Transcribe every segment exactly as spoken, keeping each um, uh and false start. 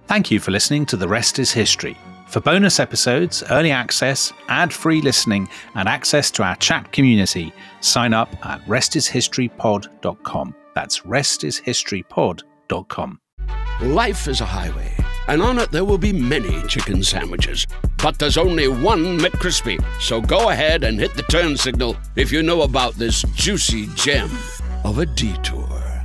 Thank you for listening to The Rest is History. For bonus episodes, early access, ad-free listening, and access to our chat community, sign up at rest is history pod dot com. That's rest is history pod dot com. Life is a highway, and on it there will be many chicken sandwiches. But there's only one McCrispy. So go ahead and hit the turn signal if you know about this juicy gem of a detour.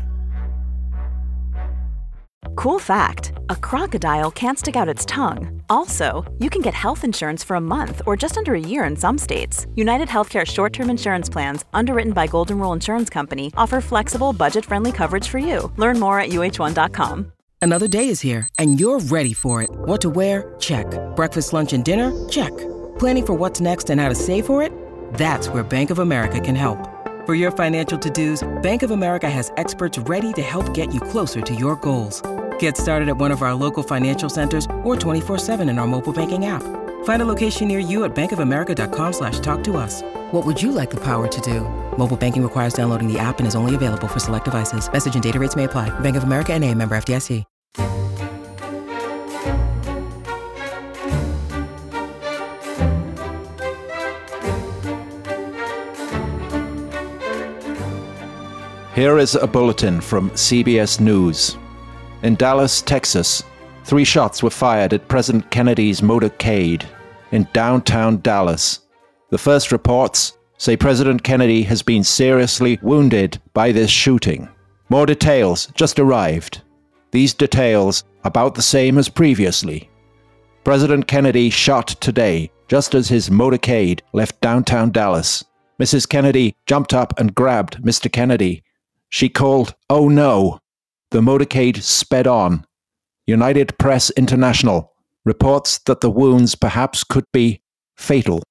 Cool fact, a crocodile can't stick out its tongue. Also, you can get health insurance for a month or just under a year in some states. United Healthcare short-term insurance plans, underwritten by Golden Rule Insurance Company, offer flexible, budget-friendly coverage for you. Learn more at U H one dot com. Another day is here, and you're ready for it. What to wear? Check. Breakfast, lunch, and dinner? Check. Planning for what's next and how to save for it? That's where Bank of America can help. For your financial to-dos, Bank of America has experts ready to help get you closer to your goals. Get started at one of our local financial centers or twenty-four seven in our mobile banking app. Find a location near you at bankofamerica.com slash talk to us. What would you like the power to do? Mobile banking requires downloading the app and is only available for select devices. Message and data rates may apply. Bank of America N A, member F D I C. Here is a bulletin from C B S News. In Dallas, Texas, three shots were fired at President Kennedy's motorcade in downtown Dallas. The first reports say President Kennedy has been seriously wounded by this shooting. More details just arrived. These details about the same as previously. President Kennedy shot today, just as his motorcade left downtown Dallas. Missus Kennedy jumped up and grabbed Mister Kennedy. She called, "Oh no!" The motorcade sped on. United Press International reports that the wounds perhaps could be fatal.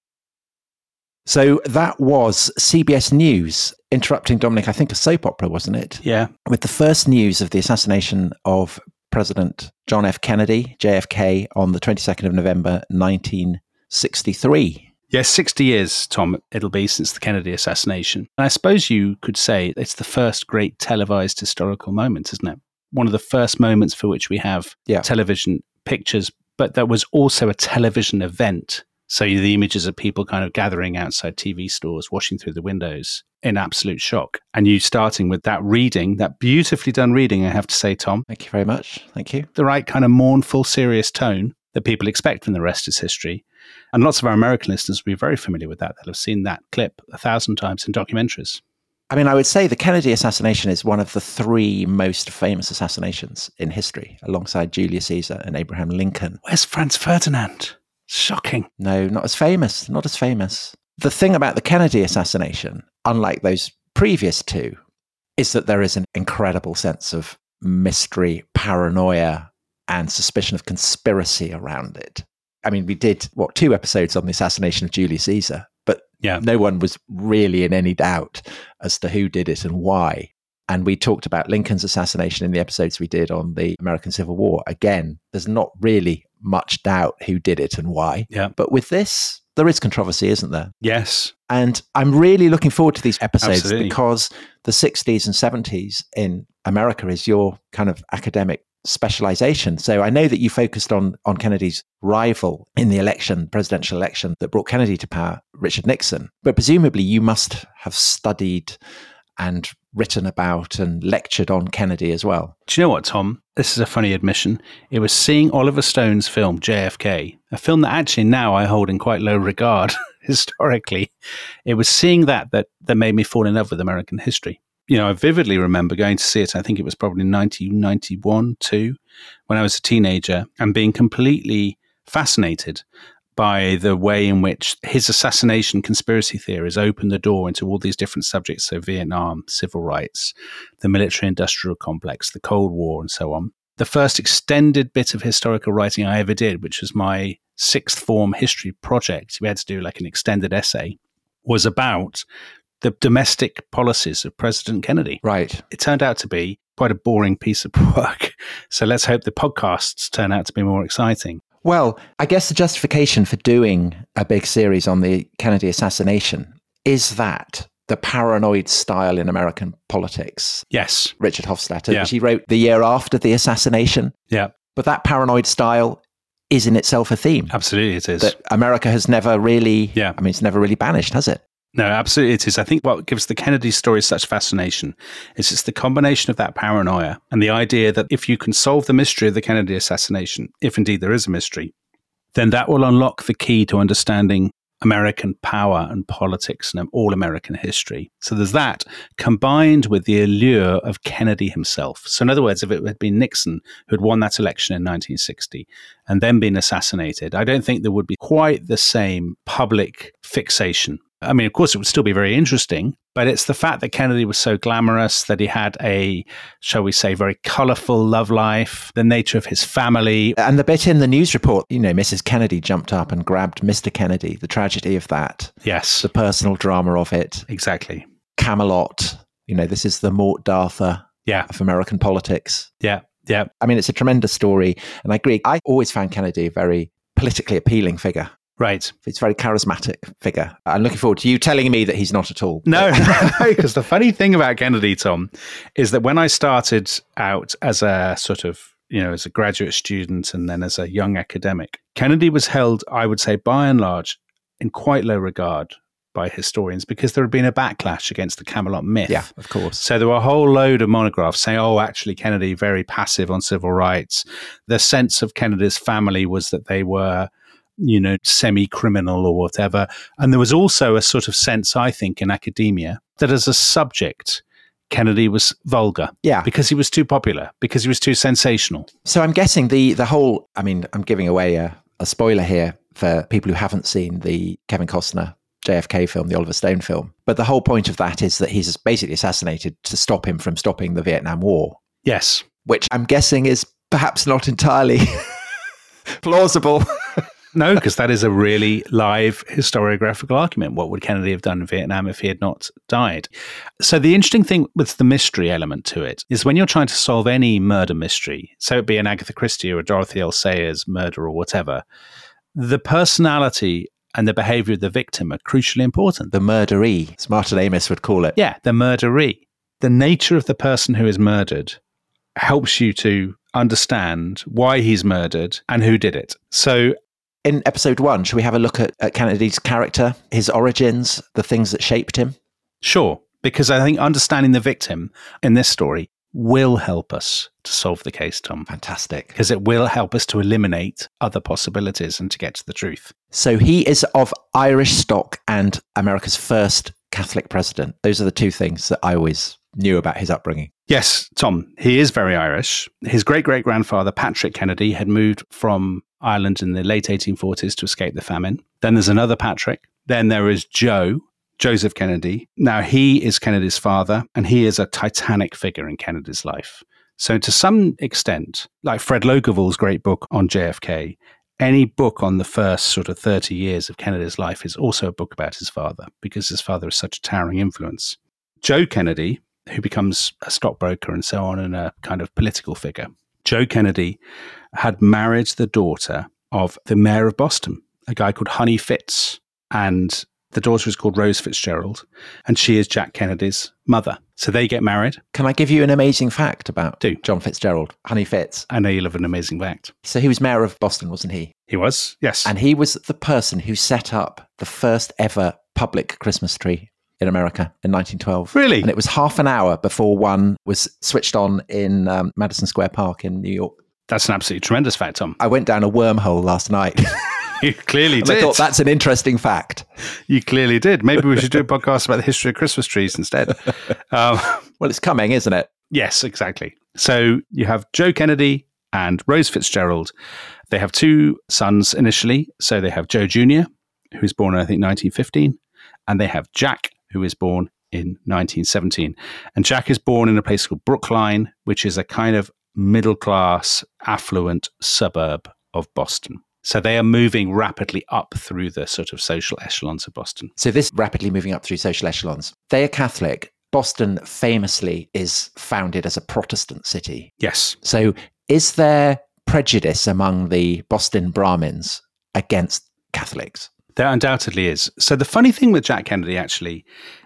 So that was C B S News interrupting, Dominic, I think a soap opera, wasn't it? Yeah. With the first news of the assassination of President John F. Kennedy, J F K, on the twenty-second of November, nineteen sixty-three. Yes, sixty years, Tom, it'll be since the Kennedy assassination. And I suppose you could say it's the first great televised historical moment, isn't it? One of the first moments for which we have yeah. television pictures, but there was also a television event. So the images of people kind of gathering outside T V stores, washing through the windows in absolute shock. And you starting with that reading, that beautifully done reading, I have to say, Tom. Thank you very much. Thank you. The right kind of mournful, serious tone that people expect from The Rest is History. And lots of our American listeners will be very familiar with that. They'll have seen that clip a thousand times in documentaries. I mean, I would say the Kennedy assassination is one of the three most famous assassinations in history, alongside Julius Caesar and Abraham Lincoln. Where's Franz Ferdinand? Shocking. No, not as famous, not as famous. The thing about the Kennedy assassination, unlike those previous two, is that there is an incredible sense of mystery, paranoia, and suspicion of conspiracy around it. I mean, we did, what, two episodes on the assassination of Julius Caesar, but yeah. no one was really in any doubt as to who did it and why. And we talked about Lincoln's assassination in the episodes we did on the American Civil War. Again, there's not really much doubt who did it and why. Yeah. But with this, there is controversy, isn't there? Yes. And I'm really looking forward to these episodes Absolutely. Because the sixties and seventies in America is your kind of academic specialization. So I know that you focused on on Kennedy's rival in the election, presidential election that brought Kennedy to power, Richard Nixon. But presumably you must have studied and written about and lectured on Kennedy as well. Do you know what, Tom? This is a funny admission. It was seeing Oliver Stone's film J F K, a film that actually now I hold in quite low regard historically. It was seeing that that that made me fall in love with American history. You know, I vividly remember going to see it. I think it was probably nineteen ninety-one, two, when I was a teenager, and being completely fascinated by the way in which his assassination conspiracy theories opened the door into all these different subjects. So Vietnam, civil rights, the military-industrial complex, the Cold War, and so on. The first extended bit of historical writing I ever did, which was my sixth form history project, we had to do like an extended essay, was about the domestic policies of President Kennedy. Right. It turned out to be quite a boring piece of work. So let's hope the podcasts turn out to be more exciting. Well, I guess the justification for doing a big series on the Kennedy assassination is that the paranoid style in American politics. Yes. Richard Hofstadter, yeah. which he wrote the year after the assassination. Yeah. But that paranoid style is in itself a theme. Absolutely, it is. That America has never really, Yeah. I mean, it's never really banished, has it? No, absolutely it is. I think what gives the Kennedy story such fascination is it's the combination of that paranoia and the idea that if you can solve the mystery of the Kennedy assassination, if indeed there is a mystery, then that will unlock the key to understanding American power and politics and all American history. So there's that combined with the allure of Kennedy himself. So in other words, if it had been Nixon who had won that election in nineteen sixty and then been assassinated, I don't think there would be quite the same public fixation. I mean, of course, it would still be very interesting, but it's the fact that Kennedy was so glamorous, that he had a, shall we say, very colourful love life, the nature of his family. And the bit in the news report, you know, Missus Kennedy jumped up and grabbed Mister Kennedy, the tragedy of that. Yes. The personal drama of it. Exactly. Camelot, you know, this is the Mort D'Arthur Yeah. of American politics. Yeah. Yeah. I mean, it's a tremendous story. And I agree. I always found Kennedy a very politically appealing figure. Right. He's a very charismatic figure. I'm looking forward to you telling me that he's not at all. No, because the funny thing about Kennedy, Tom, is that when I started out as a sort of, you know, as a graduate student and then as a young academic, Kennedy was held, I would say, by and large, in quite low regard by historians because there had been a backlash against the Camelot myth. Yeah, of course. So there were a whole load of monographs saying, oh, actually, Kennedy, very passive on civil rights. The sense of Kennedy's family was that they were, you know, semi-criminal or whatever. And there was also a sort of sense, I think, in academia that as a subject, Kennedy was vulgar. Yeah. Because he was too popular, because he was too sensational. So I'm guessing the the whole, I mean, I'm giving away a, a spoiler here for people who haven't seen the Kevin Costner J F K film, the Oliver Stone film. But the whole point of that is that he's basically assassinated to stop him from stopping the Vietnam War. Yes. Which I'm guessing is perhaps not entirely plausible. No, because that is a really live historiographical argument. What would Kennedy have done in Vietnam if he had not died? So the interesting thing with the mystery element to it is when you're trying to solve any murder mystery, so it be an Agatha Christie or a Dorothy L. Sayers murder or whatever, the personality and the behavior of the victim are crucially important. The murderee, as Martin Amis would call it. Yeah, the murderee. The nature of the person who is murdered helps you to understand why he's murdered and who did it. So in episode one, should we have a look at, at Kennedy's character, his origins, the things that shaped him? Sure, because I think understanding the victim in this story will help us to solve the case, Tom. Fantastic. Because it will help us to eliminate other possibilities and to get to the truth. So he is of Irish stock and America's first Catholic president. Those are the two things that I always knew about his upbringing. Yes, Tom, he is very Irish. His great-great-grandfather, Patrick Kennedy, had moved from Ireland in the late eighteen forties to escape the famine. Then there's another Patrick. Then there is Joe, Joseph Kennedy. Now, he is Kennedy's father, and he is a titanic figure in Kennedy's life. So to some extent, like Fred Logevall's great book on J F K, any book on the first sort of thirty years of Kennedy's life is also a book about his father, because his father is such a towering influence. Joe Kennedy, who becomes a stockbroker and so on, and a kind of political figure. Joe Kennedy had married the daughter of the mayor of Boston, a guy called Honey Fitz. And the daughter is called Rose Fitzgerald, and she is Jack Kennedy's mother. So they get married. Can I give you an amazing fact about Do. John Fitzgerald, Honey Fitz? I know you love an amazing fact. So he was mayor of Boston, wasn't he? He was, yes. And he was the person who set up the first ever public Christmas tree in America in nineteen twelve. Really? And it was half an hour before one was switched on in um, Madison Square Park in New York. That's an absolutely tremendous fact, Tom. I went down a wormhole last night. You clearly and did. I thought that's an interesting fact. You clearly did. Maybe we should do a podcast about the history of Christmas trees instead. Um, well, it's coming, isn't it? Yes, exactly. So you have Joe Kennedy and Rose Fitzgerald. They have two sons initially. So they have Joe Junior, who was born in, I think, nineteen fifteen, and they have Jack, who is born in nineteen seventeen. And Jack is born in a place called Brookline, which is a kind of middle-class, affluent suburb of Boston. So they are moving rapidly up through the sort of social echelons of Boston. So this rapidly moving up through social echelons. They are Catholic. Boston famously is founded as a Protestant city. Yes. So is there prejudice among the Boston Brahmins against Catholics? There undoubtedly is. So the funny thing with Jack Kennedy actually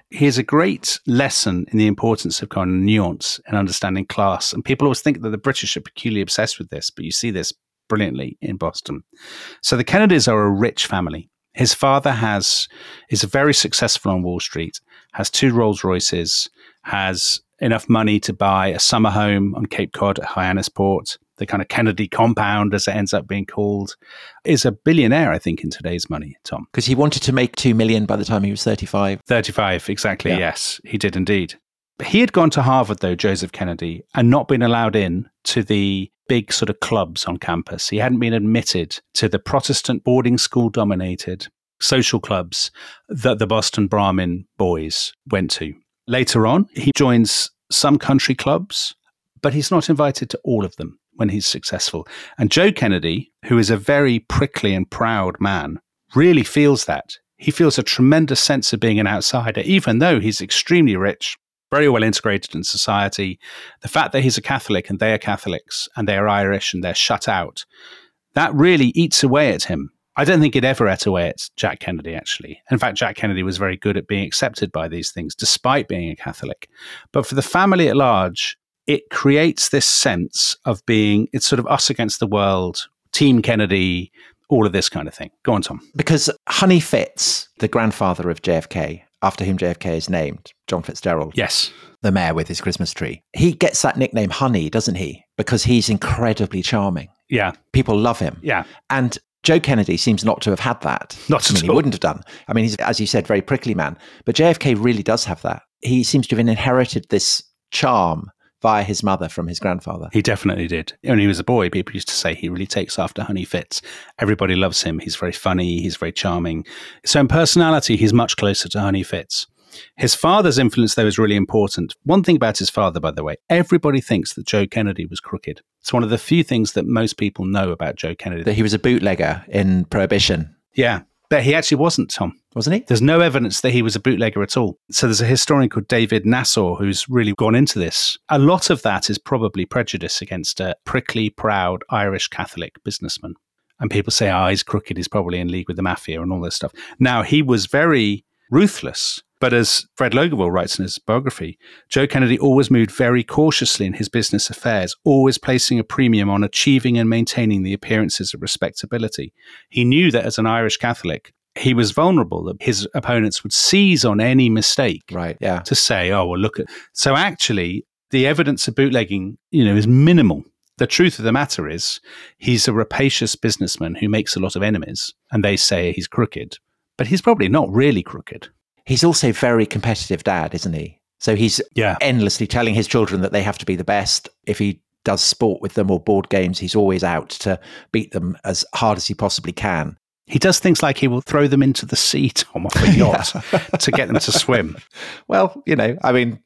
He is a great lesson in the importance of kind of nuance and understanding class. And people always think that the British are peculiarly obsessed with this, but you see this brilliantly in Boston. So the Kennedys are a rich family. His father has is very successful on Wall Street, has two Rolls Royces, has enough money to buy a summer home on Cape Cod at Hyannisport, the kind of Kennedy compound, as it ends up being called, is a billionaire, I think, in today's money, Tom. Because he wanted to make two million by the time he was thirty-five. thirty-five, exactly, Yeah. yes, he did indeed. But he had gone to Harvard, though, Joseph Kennedy, and not been allowed in to the big sort of clubs on campus. He hadn't been admitted to the Protestant boarding school dominated social clubs that the Boston Brahmin boys went to. Later on, he joins some country clubs, but he's not invited to all of them when he's successful. And Joe Kennedy, who is a very prickly and proud man, really feels that. He feels a tremendous sense of being an outsider, even though he's extremely rich, very well integrated in society. The fact that he's a Catholic and they are Catholics and they are Irish and they're shut out, that really eats away at him. I don't think it ever ate away at Jack Kennedy, actually. In fact, Jack Kennedy was very good at being accepted by these things, despite being a Catholic. But for the family at large, it creates this sense of being, it's sort of us against the world, Team Kennedy, all of this kind of thing. Go on, Tom. Because Honey Fitz, the grandfather of J F K, after whom J F K is named, John Fitzgerald. Yes. The mayor with his Christmas tree. He gets that nickname Honey, doesn't he? Because he's incredibly charming. Yeah. People love him. Yeah. And Joe Kennedy seems not to have had that. Not I mean, at he all. wouldn't have done. I mean, he's, as you said, very prickly man. But J F K really does have that. He seems to have inherited this charm via his mother from his grandfather. He definitely did. When he was a boy, people used to say he really takes after Honey Fitz. Everybody loves him. He's very funny. He's very charming. So in personality, he's much closer to Honey Fitz. His father's influence, though, is really important. One thing about his father, by the way, everybody thinks that Joe Kennedy was crooked. It's one of the few things that most people know about Joe Kennedy. That he was a bootlegger in Prohibition. Yeah, but he actually wasn't, Tom. Wasn't he? There's no evidence that he was a bootlegger at all. So there's a historian called David Nassau who's really gone into this. A lot of that is probably prejudice against a prickly, proud Irish Catholic businessman. And people say, oh, he's crooked, he's probably in league with the mafia and all this stuff. Now, he was very ruthless. But as Fred Logeville writes in his biography, Joe Kennedy always moved very cautiously in his business affairs, always placing a premium on achieving and maintaining the appearances of respectability. He knew that as an Irish Catholic, he was vulnerable, that his opponents would seize on any mistake Right, yeah. to say, oh, well, look at... So actually, the evidence of bootlegging, you know, is minimal. The truth of the matter is he's a rapacious businessman who makes a lot of enemies, and they say he's crooked. But he's probably not really crooked. He's also very competitive dad, isn't he? So he's Yeah. endlessly telling his children that they have to be the best. If he does sport with them or board games, he's always out to beat them as hard as he possibly can. He does things like he will throw them into the sea, Tom, off a yacht to get them to swim. Well, you know, I mean,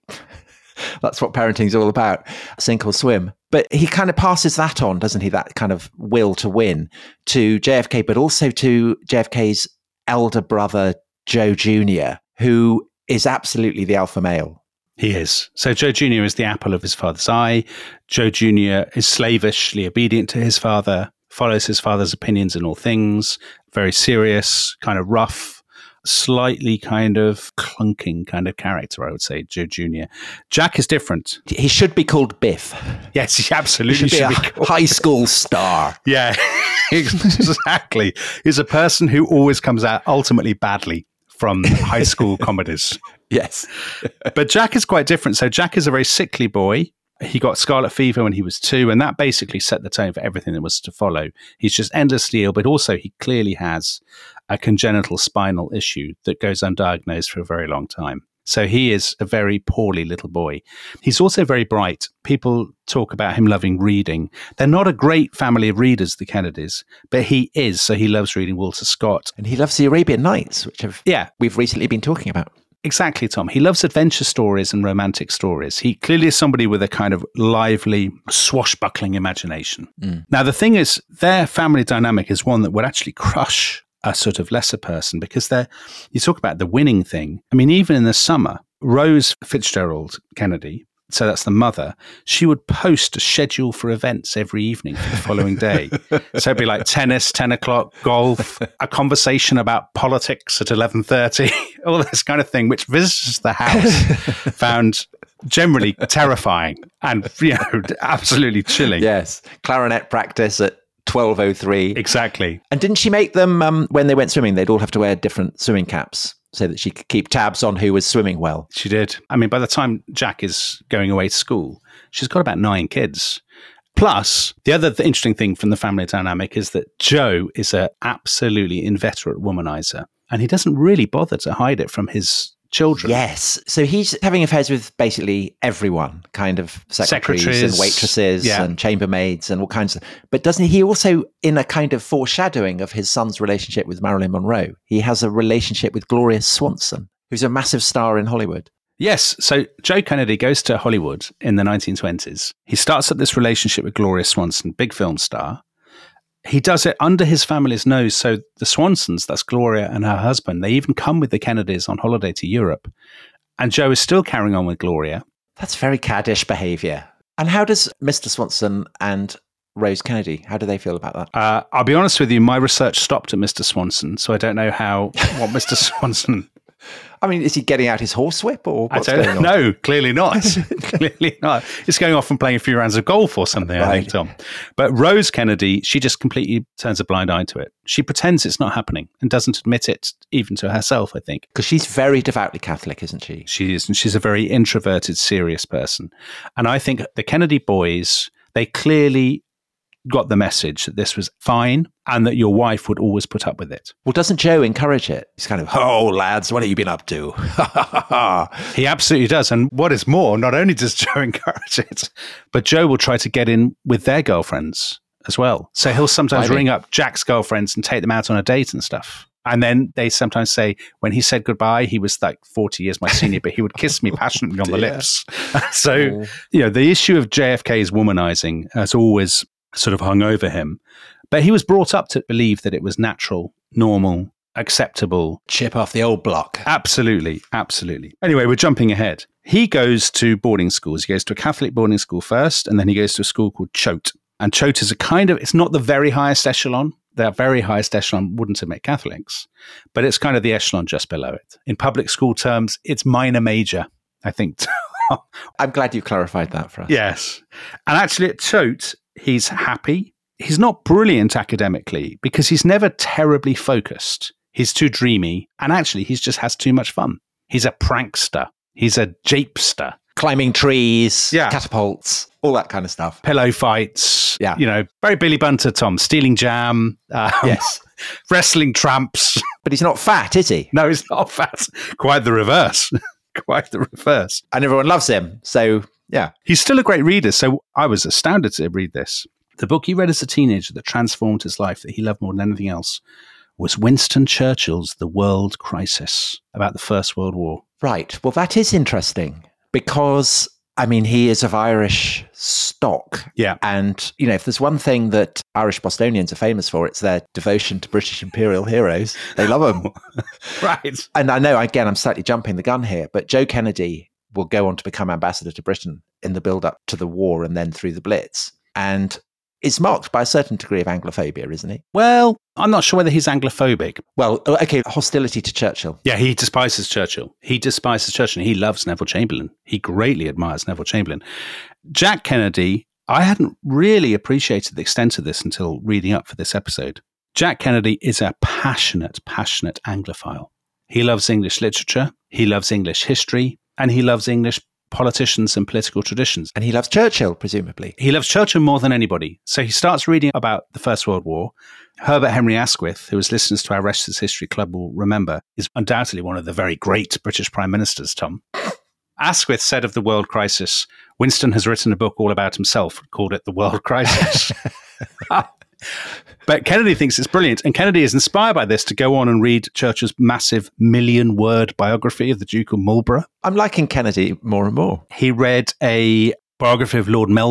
that's what parenting's all about, sink or swim. But he kind of passes that on, doesn't he? That kind of will to win to J F K, but also to J F K's elder brother, Joe Junior, who is absolutely the alpha male. He is. So Joe Junior is the apple of his father's eye. Joe Junior is slavishly obedient to his father, follows his father's opinions in all things, very serious, kind of rough, slightly kind of clunking kind of character, I would say, Joe Junior Jack is different. He should be called Biff. Yes, he He absolutely should be should a be called. high school star. Yeah, exactly. He's a person who always comes out ultimately badly from high school comedies. Yes. But Jack is quite different. So Jack is a very sickly boy. He got scarlet fever when he was two, and that basically set the tone for everything that was to follow. He's just endlessly ill, but also he clearly has a congenital spinal issue that goes undiagnosed for a very long time. So he is a very poorly little boy. He's also very bright. People talk about him loving reading. They're not a great family of readers, the Kennedys, but he is. So he loves reading Walter Scott. And he loves the Arabian Nights, which have Yeah. we've recently been talking about. Exactly, Tom. He loves adventure stories and romantic stories. He clearly is somebody with a kind of lively, swashbuckling imagination. Mm. Now, the thing is, their family dynamic is one that would actually crush a sort of lesser person because they're, you talk about the winning thing. I mean, even in the summer, Rose Fitzgerald Kennedy so that's the mother, she would post a schedule for events every evening for the following day. So it'd be like tennis, ten o'clock, golf, a conversation about politics at eleven thirty, all this kind of thing, which visitors to the house found generally terrifying and, you know, absolutely chilling. Yes. Clarinet practice at twelve oh three. Exactly. And didn't she make them, um, when they went swimming, they'd all have to wear different swimming caps so that she could keep tabs on who was swimming well? She did. I mean, by the time Jack is going away to school, she's got about nine kids. Plus, the other th- interesting thing from the family dynamic is that Joe is an absolutely inveterate womanizer, and he doesn't really bother to hide it from his children. Yes. So he's having affairs with basically everyone, kind of secretaries, Secretaries, and waitresses yeah. and chambermaids and all kinds of. But doesn't he also, in a kind of foreshadowing of his son's relationship with Marilyn Monroe, he has a relationship with Gloria Swanson, who's a massive star in Hollywood? Yes. So Joe Kennedy goes to Hollywood in the nineteen twenties. He starts up this relationship with Gloria Swanson, big film star. He does it under his family's nose. So the Swansons, that's Gloria and her husband, they even come with the Kennedys on holiday to Europe. And Joe is still carrying on with Gloria. That's very caddish behavior. And how does Mister Swanson and Rose Kennedy, how do they feel about that? Uh, I'll be honest with you, my research stopped at Mister Swanson, so I don't know how, what Mister Swanson... I mean, is he getting out his horsewhip or what's I don't going on? know. Clearly not. Clearly not. He's going off and playing a few rounds of golf or something, Right. I think, Tom. But Rose Kennedy, she just completely turns a blind eye to it. She pretends it's not happening and doesn't admit it even to herself, I think. Because she's very devoutly Catholic, isn't she? She is, and she's a very introverted, serious person. And I think the Kennedy boys, they clearly got the message that this was fine and that your wife would always put up with it. Well, doesn't Joe encourage it? He's kind of, oh, lads, what have you been up to? He absolutely does. And what is more, not only does Joe encourage it, but Joe will try to get in with their girlfriends as well. So he'll sometimes Blimey. ring up Jack's girlfriends and take them out on a date and stuff. And then they sometimes say, when he said goodbye, he was like forty years my senior, but he would kiss me passionately on the dear. lips. So, you know, the issue of J F K's womanizing has always sort of hung over him. But he was brought up to believe that it was natural, normal, acceptable. Chip off the old block. Absolutely, absolutely. Anyway, we're jumping ahead. He goes to boarding schools. He goes to a Catholic boarding school first, and then he goes to a school called Choate. And Choate is a kind of, it's not the very highest echelon. The very highest echelon wouldn't admit Catholics, but it's kind of the echelon just below it. In public school terms, it's minor major, I think. I'm glad you clarified that for us. Yes. And actually at Choate, he's happy. He's not brilliant academically because he's never terribly focused. He's too dreamy. And actually, he just has too much fun. He's a prankster. He's a japester. Climbing trees, Yeah. catapults, all that kind of stuff. Pillow fights. Yeah. You know, very Billy Bunter, Tom. Stealing jam. Um, Yes. Wrestling tramps. But he's not fat, is he? No, he's not fat. Quite the reverse. Quite the reverse. And everyone loves him. So, yeah. He's still a great reader. So I was astounded to read this. The book he read as a teenager that transformed his life, that he loved more than anything else, was Winston Churchill's The World Crisis, about the First World War. Right. Well, that is interesting because, I mean, he is of Irish stock. Yeah. And, you know, if there's one thing that Irish Bostonians are famous for, it's their devotion to British imperial heroes. They love them. Right. And I know, again, I'm slightly jumping the gun here, but Joe Kennedy will go on to become ambassador to Britain in the build-up to the war and then through the Blitz. And is marked by a certain degree of Anglophobia, isn't he? Well, I'm not sure whether he's Anglophobic. Well, okay, hostility to Churchill. Yeah, he despises Churchill. He despises Churchill. He loves Neville Chamberlain. He greatly admires Neville Chamberlain. Jack Kennedy, I hadn't really appreciated the extent of this until reading up for this episode. Jack Kennedy is a passionate, passionate Anglophile. He loves English literature, he loves English history, and he loves English politicians and political traditions. And he loves Churchill, presumably. He loves Churchill more than anybody. So he starts reading about the First World War. Herbert Henry Asquith, who as listeners to our Wrestlers History Club will remember, is undoubtedly one of the very great British prime ministers, Tom. Asquith said of the world crisis, Winston has written a book all about himself, called it The World Crisis. But Kennedy thinks it's brilliant. And Kennedy is inspired by this to go on and read Churchill's massive million-word biography of the Duke of Marlborough. I'm liking Kennedy more and more. He read a biography of Lord Melbourne.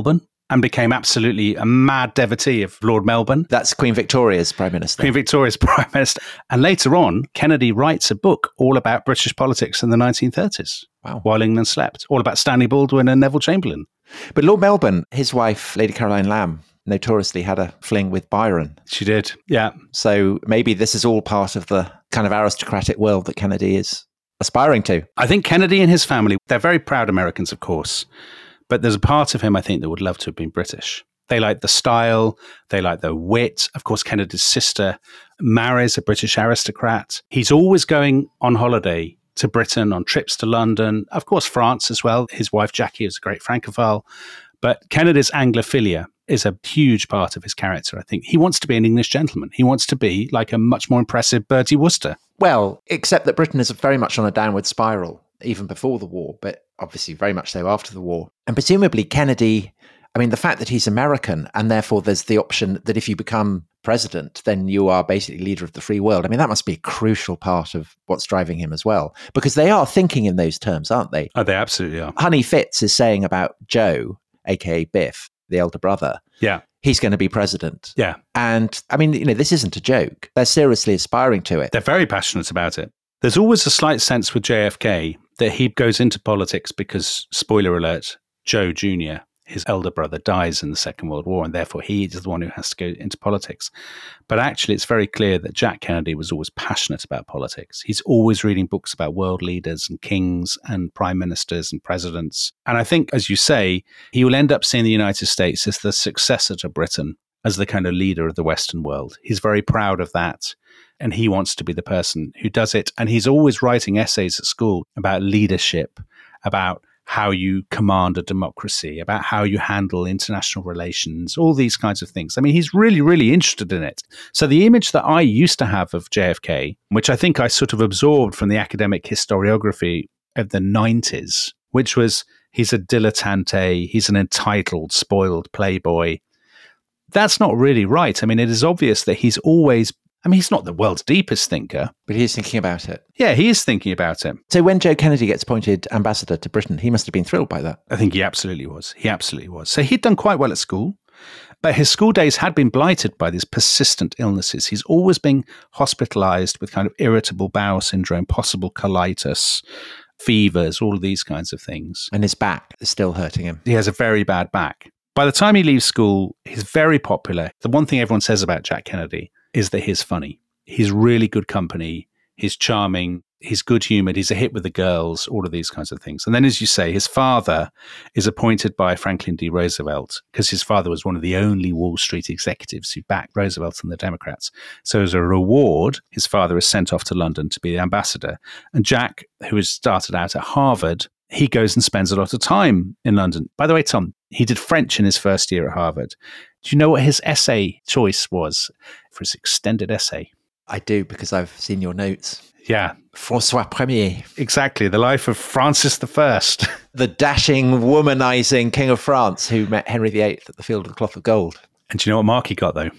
and became absolutely a mad devotee of Lord Melbourne. That's Queen Victoria's Prime Minister. Queen Victoria's Prime Minister. And later on, Kennedy writes a book all about British politics in the nineteen thirties. Wow. While England slept. All about Stanley Baldwin and Neville Chamberlain. But Lord Melbourne, his wife, Lady Caroline Lamb, notoriously had a fling with Byron. She did, yeah. So maybe this is all part of the kind of aristocratic world that Kennedy is aspiring to. I think Kennedy and his family, they're very proud Americans, of course. But there's a part of him, I think, that would love to have been British. They like the style. They like the wit. Of course, Kennedy's sister marries a British aristocrat. He's always going on holiday to Britain, on trips to London. Of course, France as well. His wife, Jackie, is a great Francophile. But Kennedy's Anglophilia is a huge part of his character, I think. He wants to be an English gentleman. He wants to be like a much more impressive Bertie Wooster. Well, except that Britain is very much on a downward spiral, even before the war, but obviously very much so after the war. And presumably Kennedy, I mean, the fact that he's American, and therefore there's the option that if you become president, then you are basically leader of the free world. I mean, that must be a crucial part of what's driving him as well, because they are thinking in those terms, aren't they? Oh, they absolutely are. Honey Fitz is saying about Joe, a k a. Biff, the elder brother. Yeah. He's going to be president. Yeah. And I mean, you know, this isn't a joke. They're seriously aspiring to it. They're very passionate about it. There's always a slight sense with J F K that he goes into politics because, spoiler alert, Joe Junior, his elder brother, dies in the Second World War, and therefore he is the one who has to go into politics. But actually, it's very clear that Jack Kennedy was always passionate about politics. He's always reading books about world leaders and kings and prime ministers and presidents. And I think, as you say, he will end up seeing the United States as the successor to Britain, as the kind of leader of the Western world. He's very proud of that. And he wants to be the person who does it. And he's always writing essays at school about leadership, about how you command a democracy, about how you handle international relations, all these kinds of things. I mean, he's really, really interested in it. So the image that I used to have of J F K, which I think I sort of absorbed from the academic historiography of the nineties, which was he's a dilettante, he's an entitled, spoiled playboy. That's not really right. I mean, it is obvious that he's always I mean, he's not the world's deepest thinker. But he is thinking about it. Yeah, he is thinking about it. So when Joe Kennedy gets appointed ambassador to Britain, he must have been thrilled by that. I think he absolutely was. He absolutely was. So he'd done quite well at school, but his school days had been blighted by these persistent illnesses. He's always been hospitalized with kind of irritable bowel syndrome, possible colitis, fevers, all of these kinds of things. And his back is still hurting him. He has a very bad back. By the time he leaves school, he's very popular. The one thing everyone says about Jack Kennedy is that he's funny. He's really good company. He's charming. He's good-humoured. He's a hit with the girls, all of these kinds of things. And then, as you say, his father is appointed by Franklin D. Roosevelt because his father was one of the only Wall Street executives who backed Roosevelt and the Democrats. So as a reward, his father is sent off to London to be the ambassador. And Jack, who has started out at Harvard, he goes and spends a lot of time in London. By the way, Tom, he did French in his first year at Harvard. Do you know what his essay choice was for his extended essay? I do, because I've seen your notes. Yeah. François Premier. Exactly. The life of Francis the First. The dashing, womanizing King of France who met Henry the Eighth at the Field of the Cloth of Gold. And do you know what mark he got, though?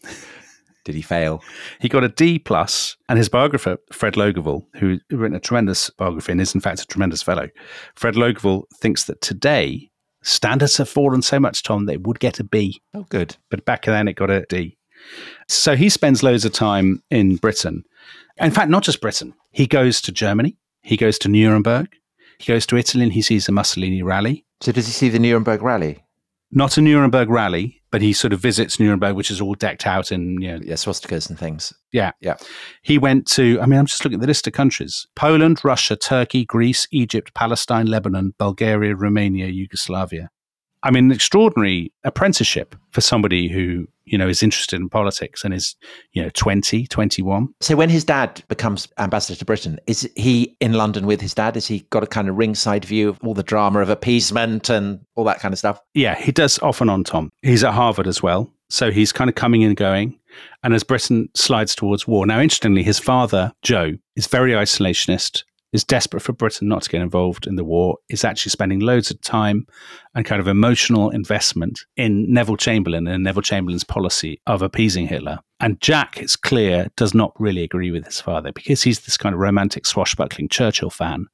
Did he fail? He got a D plus, and his biographer, Fred Logevall, who written a tremendous biography and is in fact a tremendous fellow, Fred Logevall thinks that today standards have fallen so much, Tom, they would get a B. Oh, good. But back then it got a D. So he spends loads of time in Britain. In fact, not just Britain. He goes to Germany. He goes to Nuremberg. He goes to Italy and he sees a Mussolini rally. So does he see the Nuremberg rally? Not a Nuremberg rally, but he sort of visits Nuremberg, which is all decked out in, you know. Yeah, swastikas and things. Yeah. Yeah. He went to, I mean, I'm just looking at the list of countries. Poland, Russia, Turkey, Greece, Egypt, Palestine, Lebanon, Bulgaria, Romania, Yugoslavia. I mean, an extraordinary apprenticeship for somebody who, you know, is interested in politics and is, you know, twenty, twenty-one. So when his dad becomes ambassador to Britain, is he in London with his dad? Has he got a kind of ringside view of all the drama of appeasement and all that kind of stuff? Yeah, he does off and on, Tom. He's at Harvard as well. So he's kind of coming and going. And as Britain slides towards war. Now, interestingly, his father, Joe, is very isolationist, is desperate for Britain not to get involved in the war, is actually spending loads of time and kind of emotional investment in Neville Chamberlain and Neville Chamberlain's policy of appeasing Hitler. And Jack, it's clear, does not really agree with his father because he's this kind of romantic, swashbuckling Churchill fan.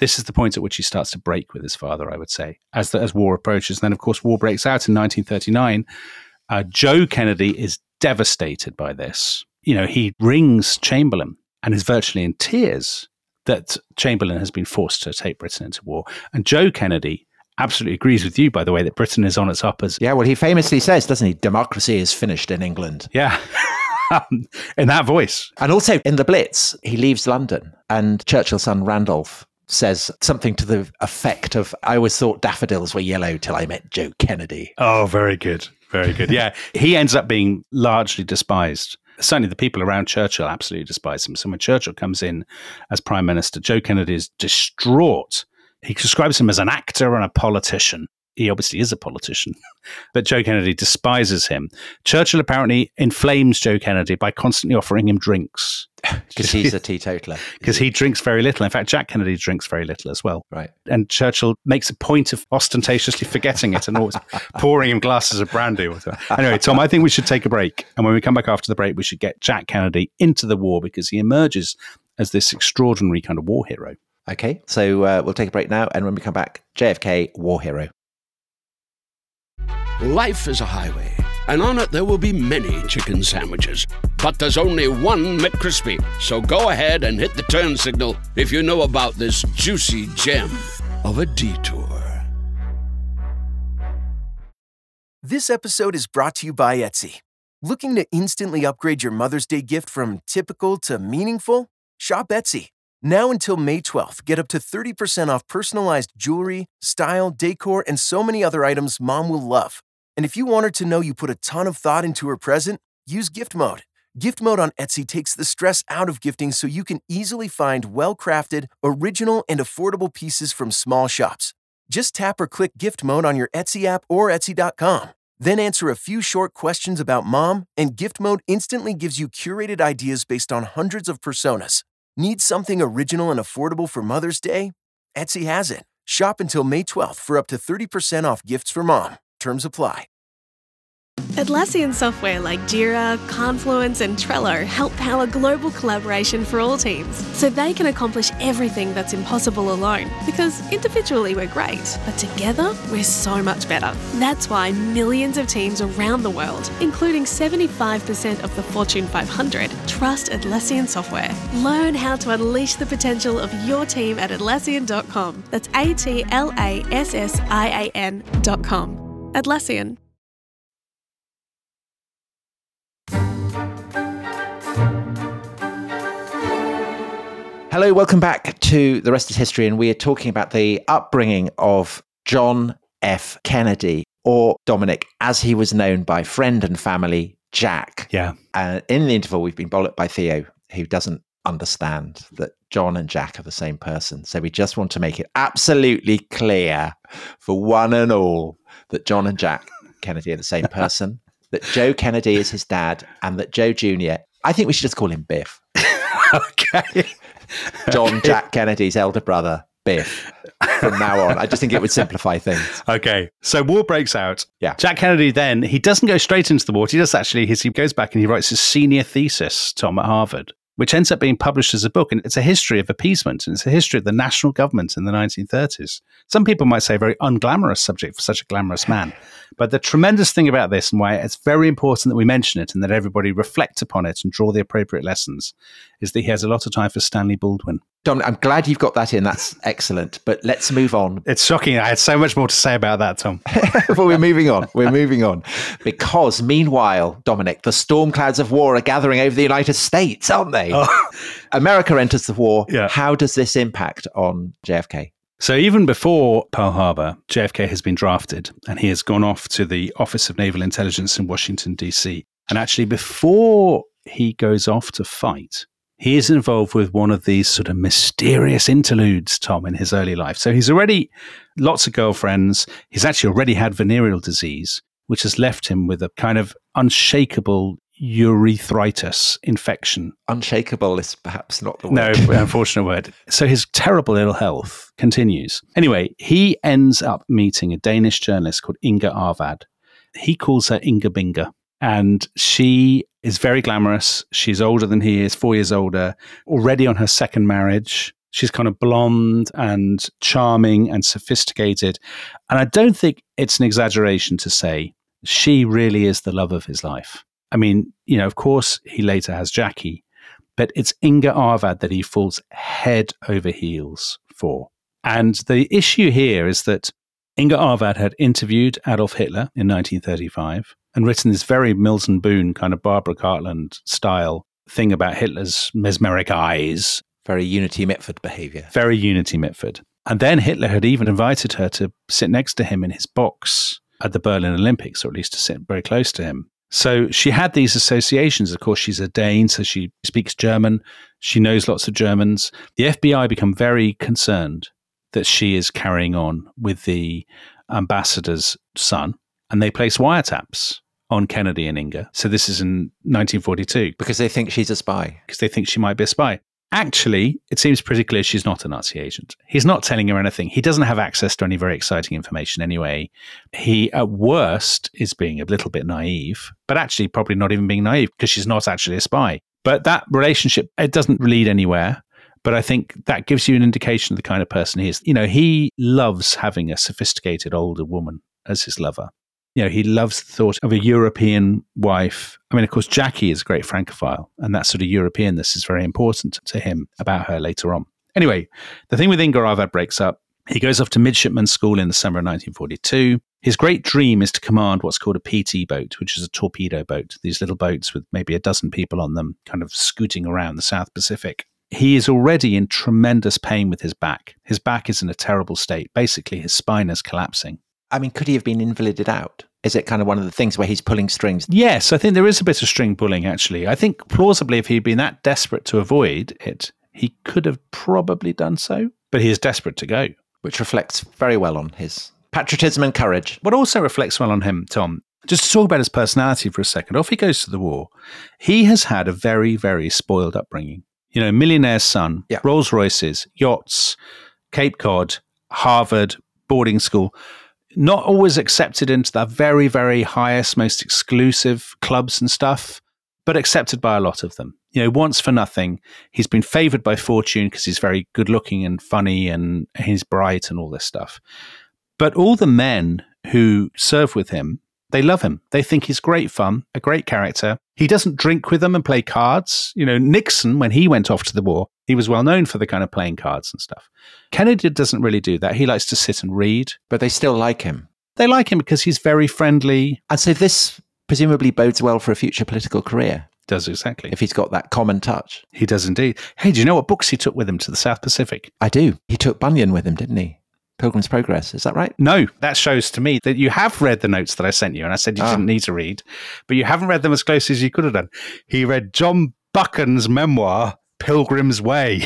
This is the point at which he starts to break with his father, I would say, as the, as war approaches. And then, of course, war breaks out in nineteen thirty-nine. Uh, Joe Kennedy is devastated by this. You know, he rings Chamberlain and is virtually in tears that Chamberlain has been forced to take Britain into war. And Joe Kennedy absolutely agrees with you, by the way, that Britain is on its uppers. Yeah, well, he famously says, doesn't he, democracy is finished in England. Yeah. In that voice. And also in the Blitz, he leaves London and Churchill's son Randolph says something to the effect of, I always thought daffodils were yellow till I met Joe Kennedy. Oh, very good. Very good. Yeah. He ends up being largely despised. Certainly the people around Churchill absolutely despise him. So when Churchill comes in as Prime Minister, Joe Kennedy is distraught. He describes him as an actor and a politician. He obviously is a politician, but Joe Kennedy despises him. Churchill apparently inflames Joe Kennedy by constantly offering him drinks. Because he's a teetotaler. Because he drinks very little. In fact, Jack Kennedy drinks very little as well. Right. And Churchill makes a point of ostentatiously forgetting it and always pouring him glasses of brandy. Anyway, Tom, I think we should take a break. And when we come back after the break, we should get Jack Kennedy into the war because he emerges as this extraordinary kind of war hero. Okay, so uh, we'll take a break now. And when we come back, J F K, war hero. Life is a highway, and on it there will be many chicken sandwiches. But there's only one McCrispy. So go ahead and hit the turn signal if you know about this juicy gem of a detour. This episode is brought to you by Etsy. Looking to instantly upgrade your Mother's Day gift from typical to meaningful? Shop Etsy. Now until May twelfth, get up to thirty percent off personalized jewelry, style, decor, and so many other items Mom will love. And if you want her to know you put a ton of thought into her present, use Gift Mode. Gift Mode on Etsy takes the stress out of gifting so you can easily find well-crafted, original, and affordable pieces from small shops. Just tap or click Gift Mode on your Etsy app or Etsy dot com. Then answer a few short questions about Mom, and Gift Mode instantly gives you curated ideas based on hundreds of personas. Need something original and affordable for Mother's Day? Etsy has it. Shop until May twelfth for up to thirty percent off gifts for Mom. Terms apply. Atlassian software like Jira, Confluence, and Trello help power global collaboration for all teams, so they can accomplish everything that's impossible alone. Because individually we're great, but together we're so much better. That's why millions of teams around the world, including seventy-five percent of the Fortune five hundred, trust Atlassian software. Learn how to unleash the potential of your team at Atlassian dot com. That's A T L A S S I A N dot com. Atlassian. Hello, welcome back to The Rest is History, and we are talking about the upbringing of John F. Kennedy, or Dominic, as he was known by friend and family, Jack. Yeah. Uh, in the interval, we've been bollocked by Theo, who doesn't understand that John and Jack are the same person. So we just want to make it absolutely clear for one and all that John and Jack Kennedy are the same person, that Joe Kennedy is his dad, and that Joe Junior, I think we should just call him Biff. Okay. John Jack Kennedy's elder brother, Biff, from now on. I just think it would simplify things. Okay. So war breaks out. Yeah. Jack Kennedy then, he doesn't go straight into the war. He does actually, he goes back and he writes his senior thesis, Tom, at Harvard, which ends up being published as a book. And it's a history of appeasement. And it's a history of the national government in the nineteen thirties. Some people might say a very unglamorous subject for such a glamorous man. But the tremendous thing about this, and why it's very important that we mention it and that everybody reflect upon it and draw the appropriate lessons, is that he has a lot of time for Stanley Baldwin. Dom, I'm glad you've got that in. That's excellent. But let's move on. It's shocking. I had so much more to say about that, Tom. But we're moving on. We're moving on. Because meanwhile, Dominic, the storm clouds of war are gathering over the United States, aren't they? Oh. America enters the war. Yeah. How does this impact on J F K? So even before Pearl Harbor, J F K has been drafted and he has gone off to the Office of Naval Intelligence in Washington, D C. And actually, before he goes off to fight, he is involved with one of these sort of mysterious interludes, Tom, in his early life. So he's already lots of girlfriends. He's actually already had venereal disease, which has left him with a kind of unshakable urethritis infection. Unshakable is perhaps not the word. No, unfortunate word. So his terrible ill health continues. Anyway, he ends up meeting a Danish journalist called Inger Arvad. He calls her Inger Binger. And she is very glamorous. She's older than he is, four years older, already on her second marriage. She's kind of blonde and charming and sophisticated. And I don't think it's an exaggeration to say she really is the love of his life. I mean, you know, of course, he later has Jackie, but it's Inga Arvad that he falls head over heels for. And the issue here is that Inga Arvad had interviewed Adolf Hitler in nineteen thirty-five and written this very Mills and Boon kind of Barbara Cartland style thing about Hitler's mesmeric eyes. Very Unity Mitford behaviour. Very Unity Mitford. And then Hitler had even invited her to sit next to him in his box at the Berlin Olympics, or at least to sit very close to him. So she had these associations. Of course, she's a Dane, so she speaks German. She knows lots of Germans. The F B I become very concerned that she is carrying on with the ambassador's son, and they place wiretaps on Kennedy and Inga. So this is in nineteen forty-two. Because they think she's a spy. Because they think she might be a spy. Actually, it seems pretty clear she's not a Nazi agent. He's not telling her anything. He doesn't have access to any very exciting information anyway. He, at worst, is being a little bit naive, but actually probably not even being naive because she's not actually a spy. But that relationship, it doesn't lead anywhere. But I think that gives you an indication of the kind of person he is. You know, he loves having a sophisticated older woman as his lover. You know, he loves the thought of a European wife. I mean, of course, Jackie is a great Francophile, and that sort of Europeanness is very important to him about her later on. Anyway, the thing with Inga Arvad breaks up. He goes off to midshipman school in the summer of nineteen forty-two. His great dream is to command what's called a P T boat, which is a torpedo boat. These little boats with maybe a dozen people on them, kind of scooting around the South Pacific. He is already in tremendous pain with his back. His back is in a terrible state. Basically, his spine is collapsing. I mean, could he have been invalided out? Is it kind of one of the things where he's pulling strings? Yes, I think there is a bit of string pulling, actually. I think plausibly, if he'd been that desperate to avoid it, he could have probably done so, but he is desperate to go. Which reflects very well on his patriotism and courage. What also reflects well on him, Tom, just to talk about his personality for a second, off he goes to the war. He has had a very, very spoiled upbringing. You know, millionaire's son, yeah. Rolls Royces, yachts, Cape Cod, Harvard, boarding school. Not always accepted into the very, very highest, most exclusive clubs and stuff, but accepted by a lot of them. You know, wants for nothing. He's been favored by fortune because he's very good looking and funny and he's bright and all this stuff. But all the men who serve with him, they love him. They think he's great fun, a great character. He doesn't drink with them and play cards. You know, Nixon, when he went off to the war, he was well known for the kind of playing cards and stuff. Kennedy doesn't really do that. He likes to sit and read. But they still like him. They like him because he's very friendly. And so this presumably bodes well for a future political career. Does exactly. If he's got that common touch. He does indeed. Hey, do you know what books he took with him to the South Pacific? I do. He took Bunyan with him, didn't he? Pilgrim's Progress, is that right? No, that shows to me that you have read the notes that I sent you, and I said you ah. didn't need to read, but you haven't read them as closely as you could have done. He read John Buchan's memoir, Pilgrim's Way.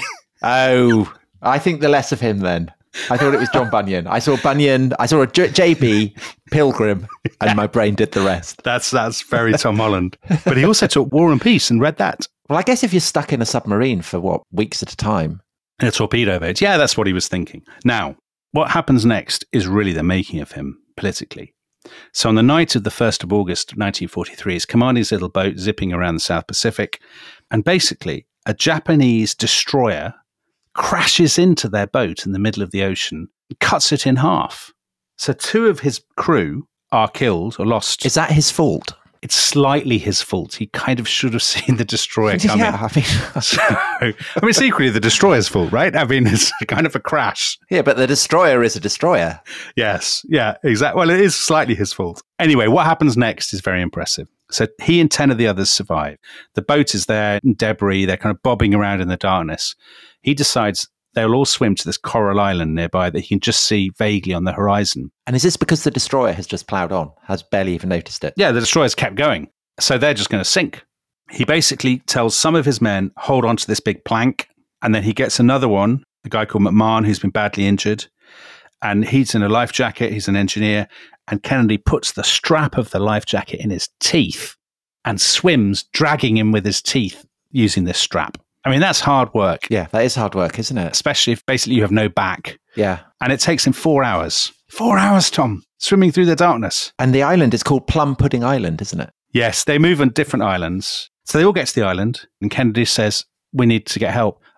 Oh, I think the less of him then. I thought it was John Bunyan. I saw Bunyan, I saw a J- JB, Pilgrim, and my brain did the rest. That's that's very Tom Holland. But he also took War and Peace and read that. Well, I guess if you're stuck in a submarine for, what, weeks at a time? In a torpedo boat. Yeah, that's what he was thinking. Now, what happens next is really the making of him politically. So on the night of the first of August, nineteen forty-three, he's commanding his little boat zipping around the South Pacific. And basically, a Japanese destroyer crashes into their boat in the middle of the ocean, cuts it in half. So two of his crew are killed or lost. Is that his fault? It's slightly his fault. He kind of should have seen the destroyer coming. Yeah, I mean, so, I mean, it's equally the destroyer's fault, right? I mean, it's kind of a crash. Yeah, but the destroyer is a destroyer. Yes, yeah, exactly. Well, it is slightly his fault. Anyway, what happens next is very impressive. So he and ten of the others survive. The boat is there in debris. They're kind of bobbing around in the darkness. He decides they'll all swim to this coral island nearby that he can just see vaguely on the horizon. And is this because the destroyer has just ploughed on, has barely even noticed it? Yeah, the destroyer's kept going. So they're just going to sink. He basically tells some of his men, hold on to this big plank. And then he gets another one, a guy called McMahon, who's been badly injured. And he's in a life jacket. He's an engineer. And Kennedy puts the strap of the life jacket in his teeth and swims, dragging him with his teeth using this strap. I mean, that's hard work. Yeah, that is hard work, isn't it? Especially if basically you have no back. Yeah. And it takes him four hours. Four hours, Tom, swimming through the darkness. And the island is called Plum Pudding Island, isn't it? Yes, they move on different islands. So they all get to the island, and Kennedy says, we need to get help.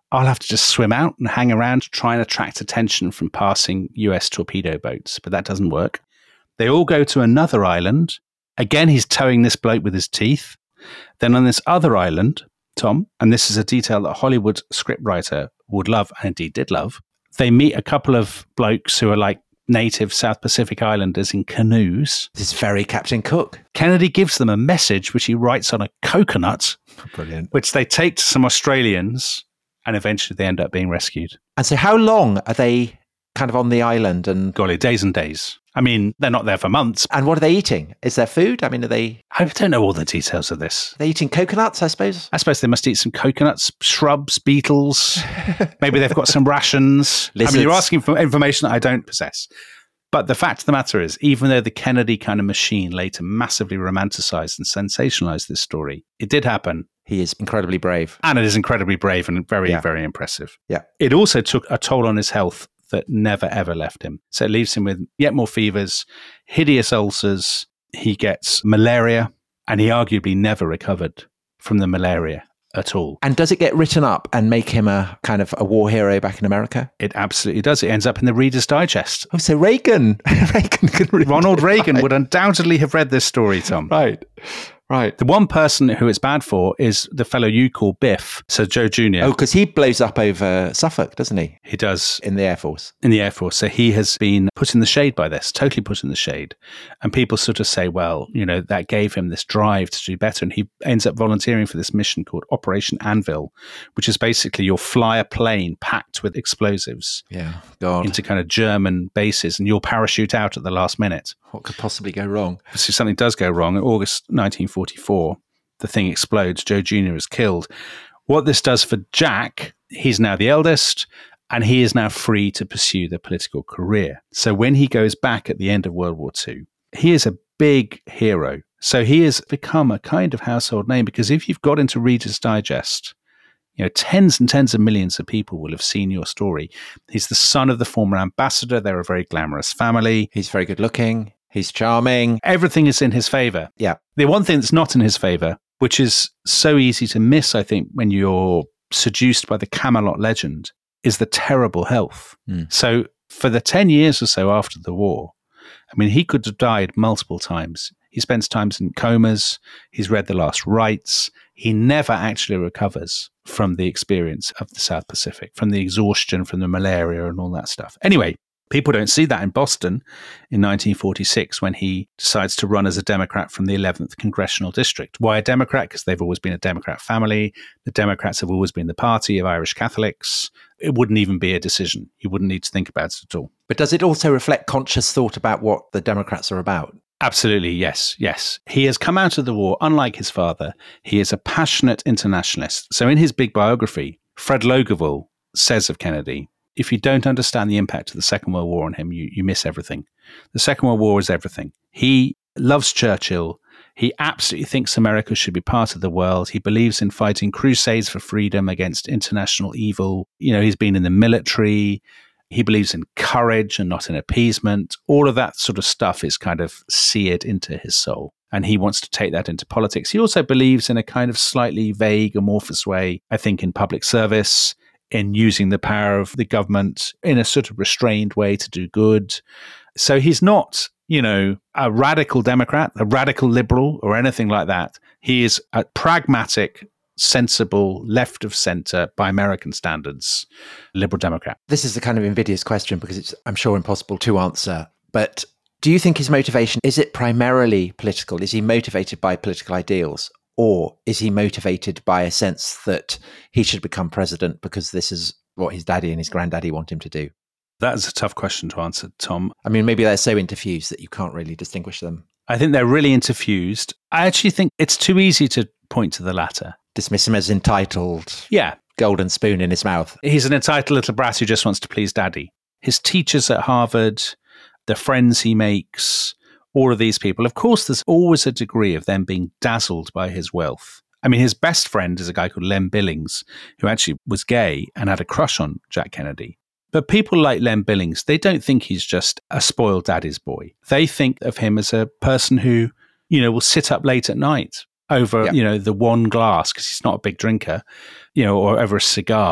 I'll have to just swim out and hang around to try and attract attention from passing U S torpedo boats. But that doesn't work. They all go to another island. Again, he's towing this bloke with his teeth. Then on this other island, Tom, and this is a detail that a Hollywood scriptwriter would love, and indeed did love, they meet a couple of blokes who are like native South Pacific Islanders in canoes. This is very Captain Cook. Kennedy gives them a message, which he writes on a coconut, Brilliant. which they take to some Australians, and eventually they end up being rescued. And so how long are they kind of on the island? And Golly, days and days. I mean, they're not there for months. and what are they eating? Is there food? I mean, are they, I don't know all the details of this. are they eating coconuts, I suppose? I suppose they must eat some coconuts, shrubs, beetles. Maybe they've got some rations. I mean, you're Lizards. asking for information that I don't possess. But the fact of the matter is, even though the Kennedy kind of machine later massively romanticized and sensationalized this story, it did happen. He is incredibly brave. And it is incredibly brave and very, Yeah. very impressive. Yeah. It also took a toll on his health that never, ever left him. So it leaves him with yet more fevers, hideous ulcers. He gets malaria, and he arguably never recovered from the malaria at all. And does it get written up and make him a kind of a war hero back in America? It absolutely does. It ends up in the Reader's Digest. Oh, so Reagan. Reagan could read Ronald it. Reagan Right. would undoubtedly have read this story, Tom. Right. Right. The one person who it's bad for is the fellow you call Biff, so Joe Junior Oh, because he blows up over Suffolk, doesn't he? He does In the Air Force. in the Air Force. So he has been put in the shade by this, totally put in the shade. And people sort of say, well, you know, that gave him this drive to do better. And he ends up volunteering for this mission called Operation Anvil, which is basically you'll fly a plane packed with explosives Yeah. God. into kind of German bases, and you'll parachute out at the last minute. What could possibly go wrong? So something does go wrong. In August nineteen forty-four, the thing explodes. Joe Junior is killed. What this does for Jack, he's now the eldest, and he is now free to pursue the political career. So when he goes back at the end of World War Two, he is a big hero. So he has become a kind of household name, because if you've got into Reader's Digest, you know, tens and tens of millions of people will have seen your story. He's the son of the former ambassador. They're a very glamorous family. He's very good looking. He's charming. Everything is in his favor. Yeah. The one thing that's not in his favor, which is so easy to miss, I think, when you're seduced by the Camelot legend, is the terrible health. Mm. So for the ten years or so after the war, I mean, he could have died multiple times. He spends times in comas. He's read The Last Rites. He never actually recovers from the experience of the South Pacific, from the exhaustion, from the malaria and all that stuff. Anyway, people don't see that in Boston in nineteen forty-six when he decides to run as a Democrat from the eleventh Congressional District. Why a Democrat? Because they've always been a Democrat family. The Democrats have always been the party of Irish Catholics. It wouldn't even be a decision. You wouldn't need to think about it at all. But does it also reflect conscious thought about what the Democrats are about? Absolutely, yes, yes. He has come out of the war, unlike his father. He is a passionate internationalist. So in his big biography, Fred Logevall says of Kennedy, if you don't understand the impact of the Second World War on him, you, you miss everything. The Second World War is everything. He loves Churchill. He absolutely thinks America should be part of the world. He believes in fighting crusades for freedom against international evil. You know, he's been in the military. He believes in courage and not in appeasement. All of that sort of stuff is kind of seared into his soul. And he wants to take that into politics. He also believes in a kind of slightly vague, amorphous way, I think, in public service, in using the power of the government in a sort of restrained way to do good. So he's not, you know, a radical Democrat, a radical liberal, or anything like that. He is a pragmatic, sensible, left of center, by American standards, liberal Democrat. This is the kind of invidious question because it's, I'm sure, impossible to answer. But do you think his motivation, is it primarily political? Is he motivated by political ideals? Or is he motivated by a sense that he should become president because this is what his daddy and his granddaddy want him to do? That is a tough question to answer, Tom. I mean, maybe they're so interfused that you can't really distinguish them. I think they're really interfused. I actually think it's too easy to point to the latter. Dismiss him as entitled, Yeah, golden spoon in his mouth. he's an entitled little brat who just wants to please daddy. His teachers at Harvard, the friends he makes, all of these people. Of course, there's always a degree of them being dazzled by his wealth. I mean, his best friend is a guy called Lem Billings, who actually was gay and had a crush on Jack Kennedy. But people like Lem Billings, they don't think he's just a spoiled daddy's boy. They think of him as a person who, you know, will sit up late at night over, Yeah. you know, the one glass, because he's not a big drinker, you know, or over a cigar,